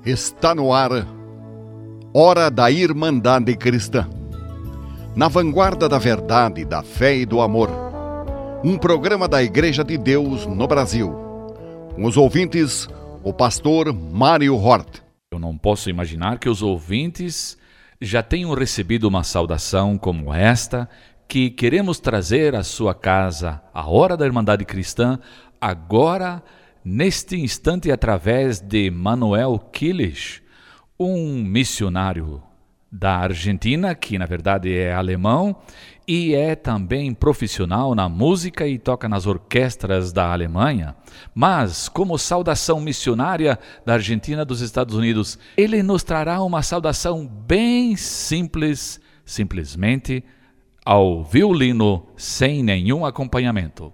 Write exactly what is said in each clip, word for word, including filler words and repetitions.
Está no ar, Hora da Irmandade Cristã. Na vanguarda da verdade, da fé e do amor. Um programa da Igreja de Deus no Brasil. Com os ouvintes, o pastor Mário Hort. Eu não posso imaginar que os ouvintes já tenham recebido uma saudação como esta, que queremos trazer à sua casa, a Hora da Irmandade Cristã, agora, neste instante, através de Manuel Kilich, um missionário da Argentina, que na verdade é alemão, e é também profissional na música e toca nas orquestras da Alemanha. Mas, como saudação missionária da Argentina dos Estados Unidos, ele nos trará uma saudação bem simples, simplesmente ao violino, sem nenhum acompanhamento.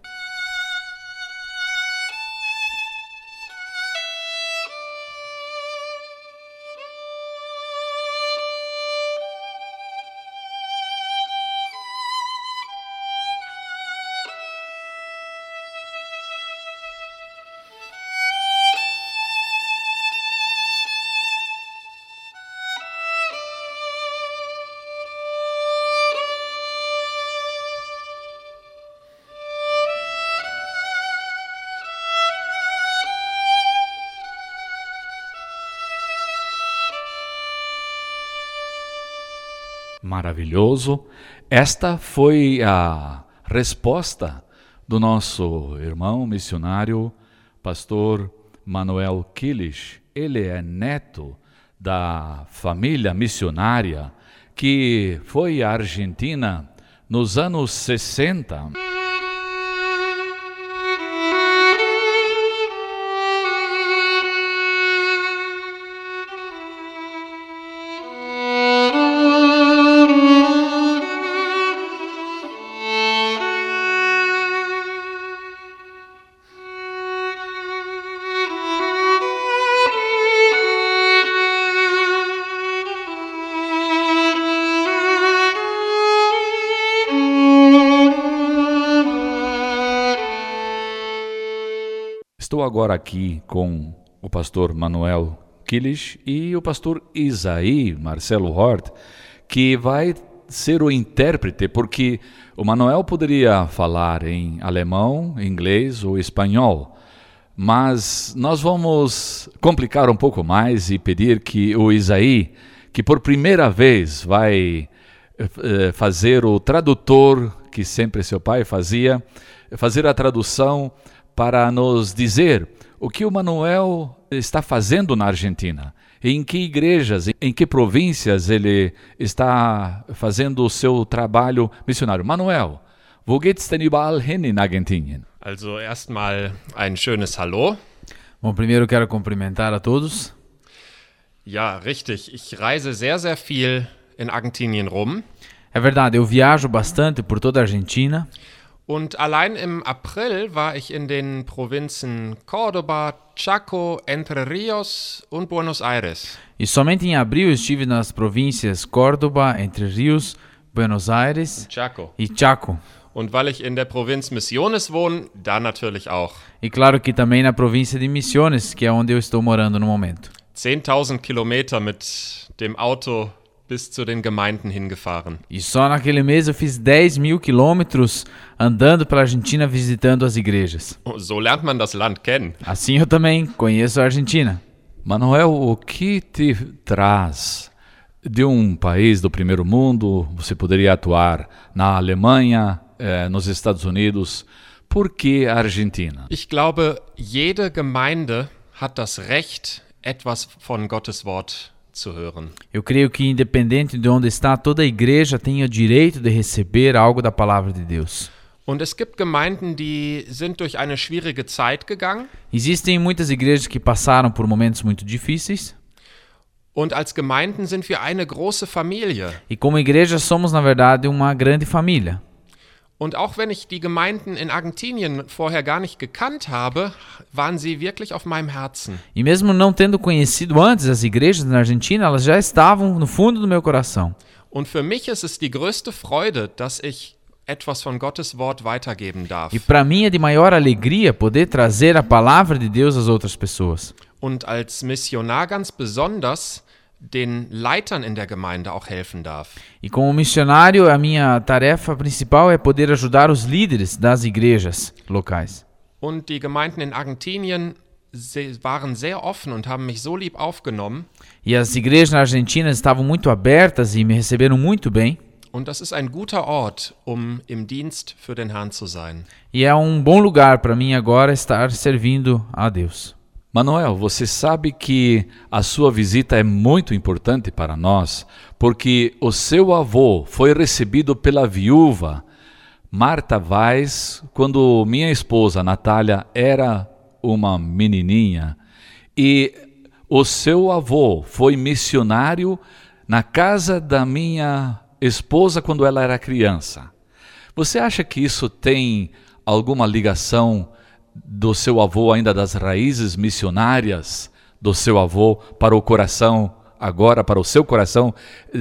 Maravilhoso. Esta foi a resposta do nosso irmão missionário, pastor Manuel Kilich. Ele é neto da família missionária que foi à Argentina nos anos sessenta. Estou agora aqui com o pastor Manuel Kilich e o pastor Isaí Marcelo Hort, que vai ser o intérprete, porque o Manuel poderia falar em alemão, inglês ou espanhol, mas nós vamos complicar um pouco mais e pedir que o Isaí, que por primeira vez vai eh, fazer o tradutor, que sempre seu pai fazia, fazer a tradução para nos dizer o que o Manuel está fazendo na Argentina, em que igrejas, em que províncias ele está fazendo o seu trabalho missionário. Manuel, wo geht's denn überall hin in Argentinien? Also erstmal ein schönes Hallo. Bom, primeiro quero cumprimentar a todos. Ja, richtig. Ich reise sehr, sehr viel in Argentinien rum. É verdade, eu viajo bastante por toda a Argentina. Und allein im April war ich in den Provinzen Córdoba, Chaco, Entre Rios und Buenos Aires. E somente em abril estive nas províncias Córdoba, Entre Rios, Buenos Aires Chaco. e Chaco. Und weil ich in der Provinz Misiones wohne, da natürlich auch. E claro que também na província de Misiones, que é onde eu estou morando no momento. zehntausend Kilometer mit dem Auto bis zu den Gemeinden hingefahren. E só naquele mês eu fiz dez mil quilômetros andando pela Argentina visitando as igrejas. So lernt man das Land kennen. Assim eu também conheço a Argentina. Manuel, o que te traz de um país do primeiro mundo? Você poderia atuar na Alemanha, eh, nos Estados Unidos. Por que a Argentina? Ich glaube, jede Gemeinde hat das Recht, etwas von Gottes Wort zu hören. Eu creio que independente de onde está, toda a igreja tem o direito de receber algo da palavra de Deus. Und es gibt Gemeinden, die sind durch eine schwierige Zeit gegangen. Existem muitas igrejas que passaram por momentos muito difíceis. Und als Gemeinden sind wir eine große Familie. E como igreja somos, na verdade, uma grande família. Und auch wenn ich die Gemeinden in Argentinien vorher gar nicht gekannt habe, waren sie wirklich auf meinem Herzen. E mesmo não tendo conhecido antes as igrejas na Argentina, elas já estavam no fundo do meu coração. Und für mich ist es die größte Freude, dass ich etwas von Gottes Wort weitergeben darf. E para mim é de maior alegria poder trazer a palavra de Deus às outras pessoas. und als Missionar ganz besonders den Leitern in der Gemeinde auch helfen darf. E como missionário, a minha tarefa principal é poder ajudar os líderes das igrejas locais. Und die Gemeinden in Argentinien se- waren sehr offen und haben mich so lieb aufgenommen. E as igrejas na Argentina estavam muito abertas e me receberam muito bem. Und das ist ein guter Ort, um im Dienst für den Herrn zu sein. E é um bom lugar para mim agora estar servindo a Deus. Manuel, você sabe que a sua visita é muito importante para nós, porque o seu avô foi recebido pela viúva Marta Weiss quando minha esposa Natália era uma menininha, e o seu avô foi missionário na casa da minha esposa quando ela era criança. Você acha que isso tem alguma ligação do seu avô, ainda das raízes missionárias do seu avô, para o coração, agora para o seu coração,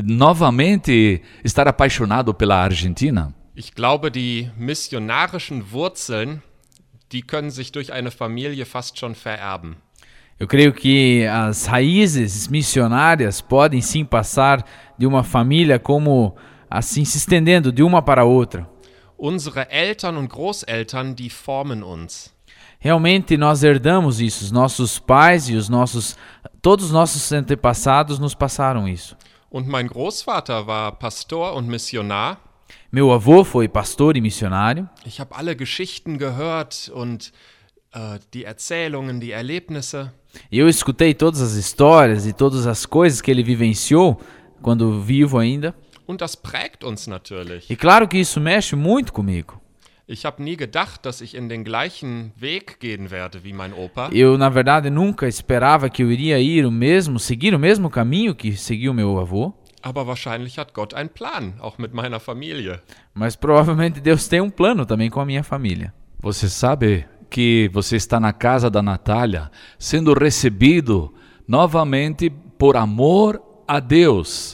novamente estar apaixonado pela Argentina? Ich glaube, die missionarischen Wurzeln, die können sich durch eine Familie fast schon vererben. Eu creio que as raízes missionárias podem sim passar de uma família como assim se estendendo de uma para outra. Unsere Eltern und Großeltern, die formen uns. Realmente nós herdamos isso, os nossos pais e os nossos todos os nossos antepassados nos passaram isso. Und mein Großvater war Pastor und Missionar. Meu avô foi pastor e missionário. Ich habe alle Geschichten gehört und äh, die Erzählungen, die Erlebnisse. Eu escutei todas as histórias e todas as coisas que ele vivenciou quando vivo ainda. Und das prägt uns natürlich. E claro que isso mexe muito comigo. Ich habe nie gedacht, dass ich in den gleichen Weg gehen werde wie mein Opa. Eu, na verdade, nunca esperava que eu iria ir o mesmo, seguir o mesmo caminho que seguiu meu avô. Aber wahrscheinlich hat Gott einen Plan, auch mit meiner Familie. Mas provavelmente Deus tem um plano também com a minha família. Você sabe que você está na casa da Natália, sendo recebido novamente por amor a Deus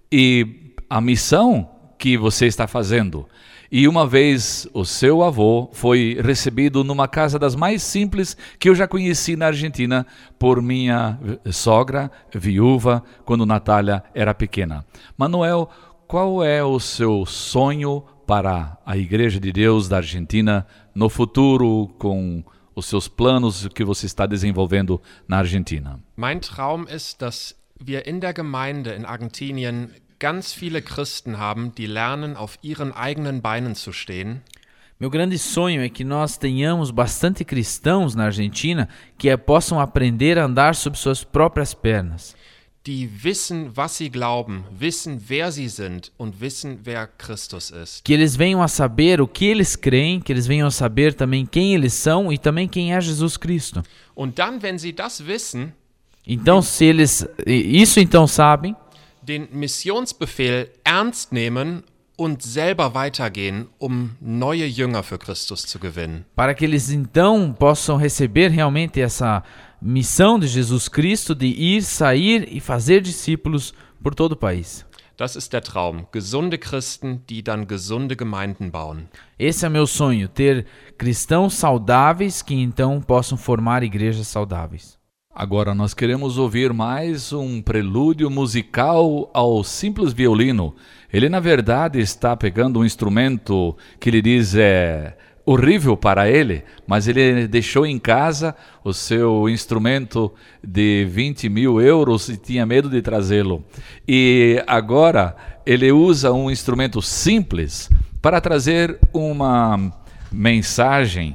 e a missão que você está fazendo. E uma vez o seu avô foi recebido numa casa das mais simples que eu já conheci na Argentina por minha sogra, viúva, quando Natália era pequena. Manuel, qual é o seu sonho para a Igreja de Deus da Argentina no futuro, com os seus planos que você está desenvolvendo na Argentina? Mein Traum ist, dass wir in der Gemeinde in Argentinien ganz viele Christen haben, die lernen, auf ihren eigenen Beinen zu stehen. Meu grande sonho é que nós tenhamos bastante cristãos na Argentina que possam aprender a andar sobre suas próprias pernas. Die wissen, was sie glauben, wissen, wer sie sind und wissen, wer Christus ist. Que eles venham a saber o que eles creem, que eles venham a saber também quem eles são e também quem é Jesus Cristo. Und dann, wenn sie das wissen, Então, se eles isso então sabem, den Missionsbefehl ernst nehmen und selber weitergehen, um neue Jünger für Christus zu gewinnen. para que eles então possam receber realmente essa missão de Jesus Cristo de ir, sair e fazer discípulos por todo o país. Das ist der Traum. Gesunde Christen, die dann gesunde Gemeinden bauen. Esse é meu sonho, ter cristãos saudáveis que então possam formar igrejas saudáveis. Agora nós queremos ouvir mais um prelúdio musical ao simples violino. Ele, na verdade, está pegando um instrumento que ele diz é horrível para ele, mas ele deixou em casa o seu instrumento de vinte mil euros e tinha medo de trazê-lo. E agora ele usa um instrumento simples para trazer uma mensagem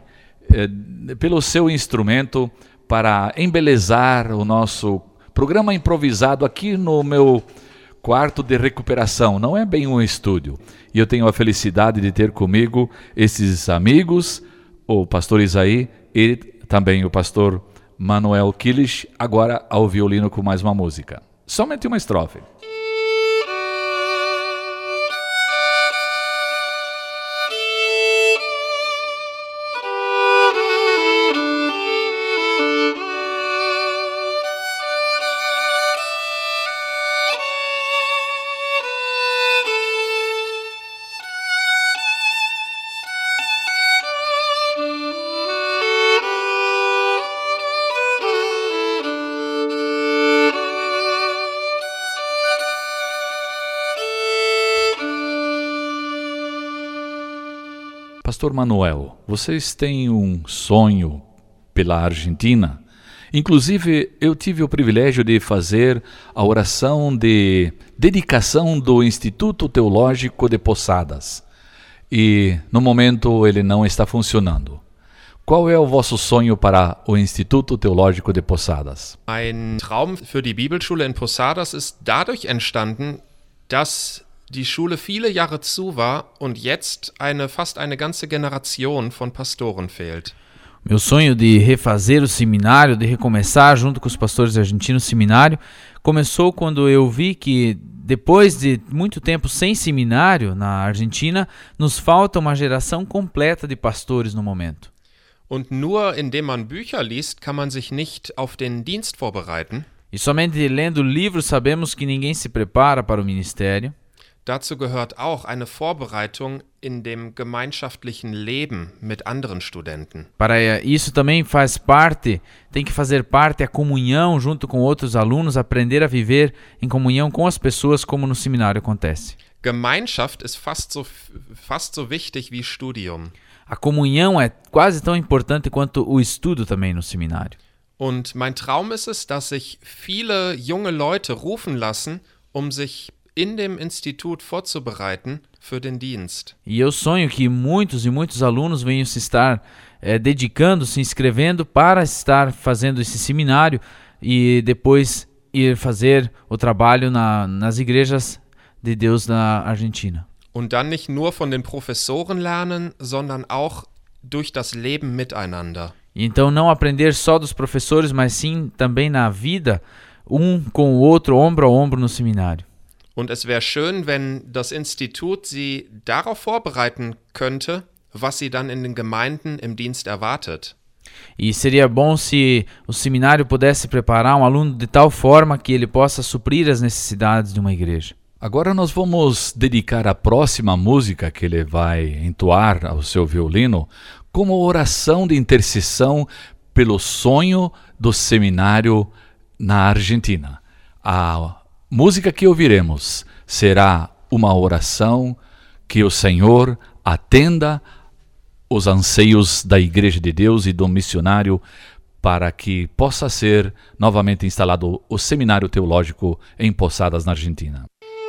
eh, pelo seu instrumento, para embelezar o nosso programa improvisado aqui no meu quarto de recuperação. Não é bem um estúdio. E eu tenho a felicidade de ter comigo esses amigos, o pastor Isaí e também o pastor Manuel Quiles, agora ao violino com mais uma música. Somente uma estrofe. Pastor Manuel, vocês têm um sonho pela Argentina? Inclusive, eu tive o privilégio de fazer a oração de dedicação do Instituto Teológico de Posadas. E, no momento, ele não está funcionando. Qual é o vosso sonho para o Instituto Teológico de Posadas? Ein Traum für die Bibelschule in Posadas ist dadurch entstanden, dass die Schule viele Jahre zu war und jetzt eine fast eine ganze Generation von Pastoren fehlt. Meu sonho de refazer o seminário, de recomeçar junto com os pastores argentinos o seminário, começou quando eu vi que depois de muito tempo sem seminário na Argentina, nos falta uma geração completa de pastores no momento. Und nur indem man Bücher liest, kann man sich nicht auf den Dienst vorbereiten. E somente lendo livros sabemos que ninguém se prepara para o ministério. Dazu gehört auch eine Vorbereitung in dem gemeinschaftlichen Leben mit anderen Studenten. Para isso também faz parte, tem que fazer parte a comunhão junto com outros alunos, aprender a viver em comunhão com as pessoas como no seminário acontece. Gemeinschaft ist fast so, fast so wichtig wie Studium. A comunhão é quase tão importante quanto o estudo também no seminário. Und mein Traum ist es, dass sich viele junge Leute rufen lassen, um sich in dem Institut vorzubereiten für den Dienst. E eu sonho que muitos e muitos alunos venham se estar é, dedicando, se inscrevendo para estar fazendo esse seminário e depois ir fazer o trabalho na, nas igrejas de Deus na Argentina. Und dann nicht nur von den Professoren lernen, sondern auch durch das Leben miteinander. E então não aprender só dos professores, mas sim também na vida, um com o outro, ombro a ombro no seminário. Und es wäre schön, wenn das Institut sie darauf vorbereiten könnte, was sie dann in den Gemeinden im Dienst erwartet. E seria bom se o seminário pudesse preparar um aluno de tal forma que ele possa suprir as necessidades de uma igreja. Agora nós vamos dedicar a próxima música que ele vai entoar ao seu violino como oração de intercessão pelo sonho do seminário na Argentina. A música que ouviremos será uma oração que o Senhor atenda os anseios da Igreja de Deus e do missionário para que possa ser novamente instalado o Seminário Teológico em Posadas, na Argentina.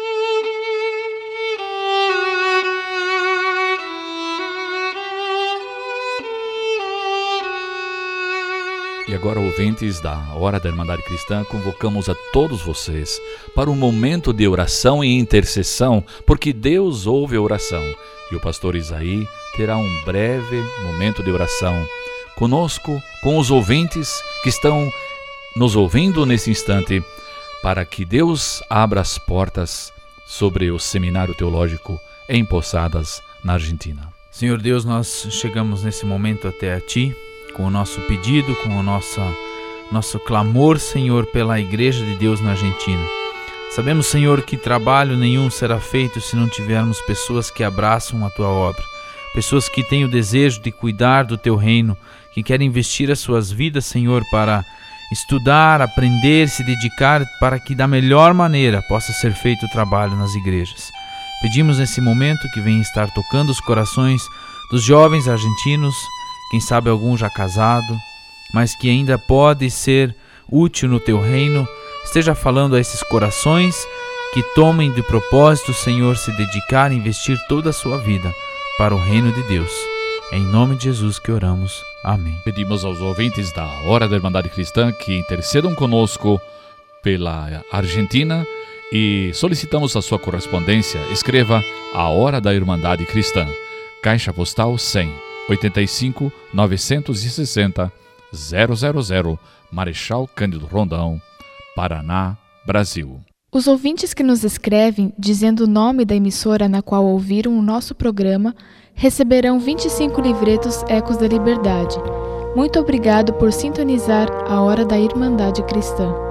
E agora, ouvintes da Hora da Irmandade Cristã, convocamos a todos vocês para um momento de oração e intercessão, porque Deus ouve a oração. E o pastor Isaí terá um breve momento de oração conosco, com os ouvintes que estão nos ouvindo nesse instante, para que Deus abra as portas sobre o Seminário Teológico em Posadas, na Argentina. Senhor Deus, nós chegamos nesse momento até a Ti, com o nosso pedido, com o nosso, nosso clamor, Senhor, pela Igreja de Deus na Argentina. Sabemos, Senhor, que trabalho nenhum será feito se não tivermos pessoas que abraçam a Tua obra, pessoas que têm o desejo de cuidar do Teu reino, que querem investir as suas vidas, Senhor, para estudar, aprender, se dedicar para que da melhor maneira possa ser feito o trabalho nas igrejas. Pedimos nesse momento que venha estar tocando os corações dos jovens argentinos, quem sabe algum já casado, mas que ainda pode ser útil no Teu reino, esteja falando a esses corações que tomem de propósito, Senhor, se dedicar e investir toda a sua vida para o reino de Deus. Em nome de Jesus que oramos. Amém. Pedimos aos ouvintes da Hora da Irmandade Cristã que intercedam conosco pela Argentina e solicitamos a sua correspondência. Escreva a Hora da Irmandade Cristã, Caixa Postal cem, oitenta e cinco, novecentos e sessenta, zero zero zero, Marechal Cândido Rondão, Paraná, Brasil. Os ouvintes que nos escrevem dizendo o nome da emissora na qual ouviram o nosso programa receberão vinte e cinco livretos Ecos da Liberdade. Muito obrigado por sintonizar a Hora da Irmandade Cristã.